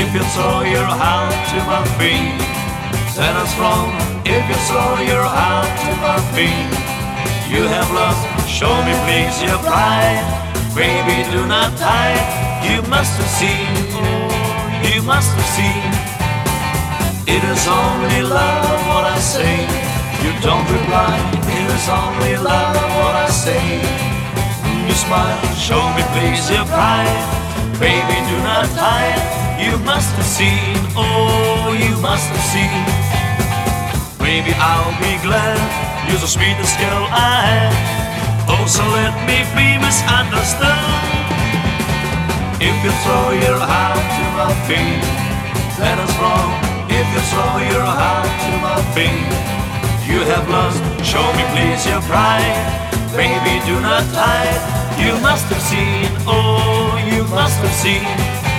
if you throw your hand to my feet. Set us wrong if you throw your hand to my feet. You have lost, show me please your pride. Baby, do not hide. You must have seen, oh, you must have seen. It is only love what I say. You don't reply. It is only love what I say. You smile, show me please your pride. Baby, do not hide. You must have seen, oh, you must have seen. Baby, I'll be glad. You're the sweetest girl I had. Oh, so let me be misunderstood. If you throw your hand to my feet, that is wrong. If you throw your hand to my feet, you have lost, show me please your pride. Baby, do not hide. You must have seen, oh, you must have seen.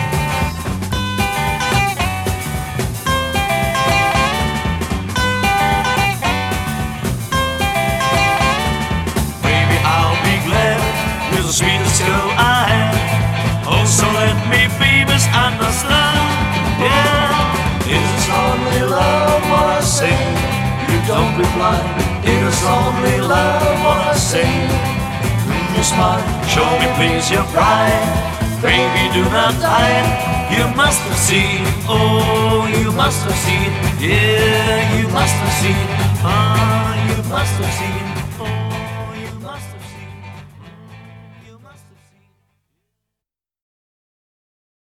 Baby, I'll be glad. You're the sweetest girl I had. Oh, so let me be misunderstood. Yeah, it is only love what I say. You don't reply. It is only love what I say. You smile, show me please your pride. Baby, do not hide. You must have seen, oh, you must have seen. Yeah, you must have seen. Ah, you must have seen.